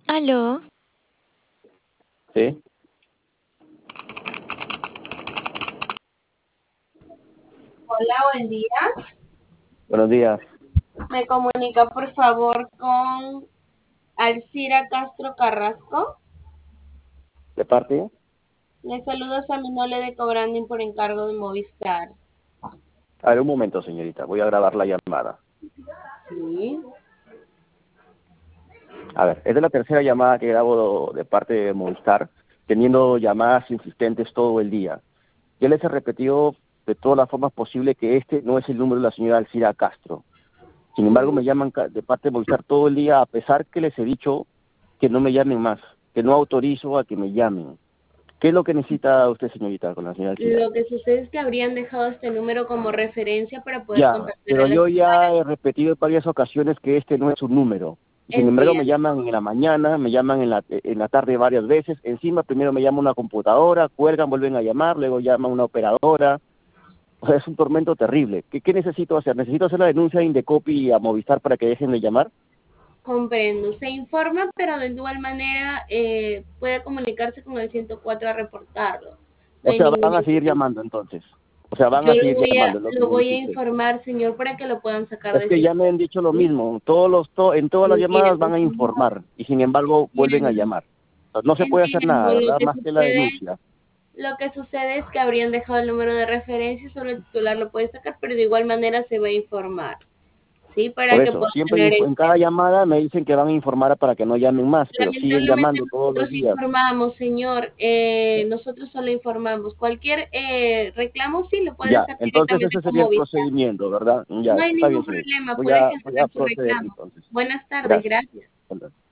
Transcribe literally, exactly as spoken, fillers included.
Aló, Sí, Hola, buen día. buenos días. Me comunica por favor con Alcira Castro Carrasco. ¿De parte? Le saludo a Saminole de Cobranding por encargo de Movistar. A ver, un momento, señorita. Voy a grabar la llamada. Sí. A ver, es de la tercera llamada que grabo de parte de Movistar, teniendo llamadas insistentes todo el día. Yo les he repetido de todas las formas posibles que este no es el número de la señora Alcira Castro. Sin embargo, Mm. me llaman ca- de parte de Movistar todo el día, a pesar que les he dicho que no me llamen más, que no autorizo a que me llamen. ¿Qué es lo que necesita usted, señorita, con la señora Alcira? Lo que sucede es que habrían dejado este número como referencia para poder Ya, contactar a pero la yo señora. ya he repetido en varias ocasiones que este no es un número. Y sin embargo me Entiendo. llaman en la mañana, me llaman en la, en la tarde varias veces. Encima primero me llama una computadora, cuelgan, vuelven a llamar, luego llama una operadora. O sea, es un tormento terrible. ¿Qué, qué necesito hacer? ¿Necesito hacer la denuncia de Indecopi a Movistar para que dejen de llamar? Comprendo. Se informa, pero de igual manera eh, puede comunicarse con el ciento cuatro a reportarlo. No O hay sea, ningún van a seguir inconveniente. llamando entonces. O sea, van Yo a lo seguir voy a, llamando, es lo que lo me voy dice a usted. informar, señor, para que lo puedan sacar Es de que ya me han sistema. dicho lo ¿Sí? mismo. Todos los, to- en todas las llamadas Entiendo, van a señor. informar y sin embargo vuelven a Entiendo. llamar. O sea, no se puede hacer Entiendo. nada, Lo ¿verdad? que Más que la sucede, denuncia. lo que sucede es que habrían dejado el número de referencia, solo el titular lo puede sacar, pero de igual manera se va a informar, ¿sí? Por Para que eso, puedan siempre tener inf- en en cada cuenta. llamada me dicen que van a informar para que no llamen más, pero siguen Lamentablemente llamando todos los nosotros días. informamos, señor. Eh, nosotros solo informamos. Cualquier eh, reclamo sí lo puede Ya, hacer entonces directamente ese con sería el Movistar. procedimiento, ¿verdad? Ya, No hay está bien, ningún señorita. problema, Voy puede a, voy a cancelar su proceder reclamo. entonces. Buenas tardes, Gracias. gracias. Hasta luego.